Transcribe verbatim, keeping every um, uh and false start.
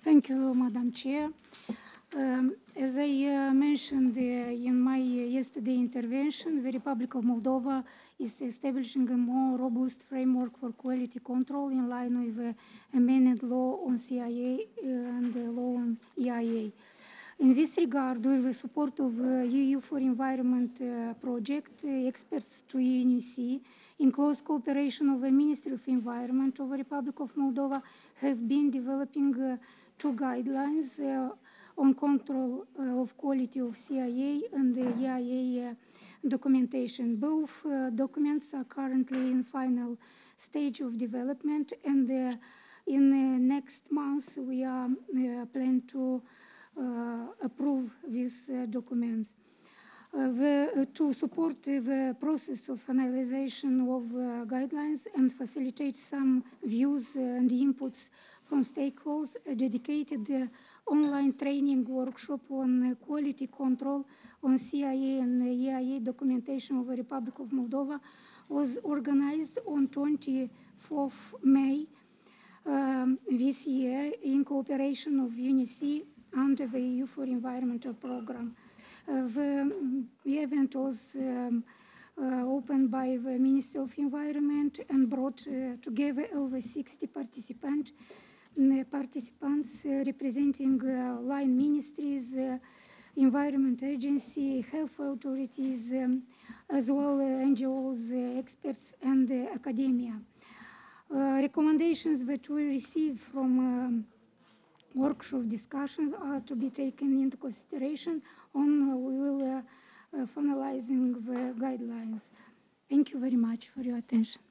Thank you, Madam Chair. Um, as I uh, mentioned uh, in my uh, yesterday intervention, the Republic of Moldova is establishing a more robust framework for quality control in line with the amended law on C I A and the law on E I A. In this regard, with the support of uh, E U for Environment uh, project, uh, experts to E N U C, in close cooperation of the Ministry of Environment of the Republic of Moldova, have been developing uh, two guidelines uh, on control uh, of quality of C I A and the E I A uh, documentation. Both uh, documents are currently in final stage of development, and uh, in uh, next month we are uh, planning to uh, approve these uh, documents. Uh, the, uh, to support the process of finalization of uh, guidelines and facilitate some views and inputs from stakeholders, a dedicated uh, online training workshop on uh, quality control on C I A and E I A documentation of the Republic of Moldova was organized on twenty-fourth of May um, this year in cooperation of U N I C under the E U for Environmental Program. Uh, the, the event was um, uh, opened by the Ministry of Environment and brought uh, together over sixty participant, uh, participants uh, representing uh, line ministries, uh, environment agency, health authorities, um, as well as N G Os, uh, experts, and uh, academia. Uh, recommendations that we receive from um, workshop discussions are to be taken into consideration on uh, we will uh, uh, finalizing the guidelines. Thank you very much for your attention.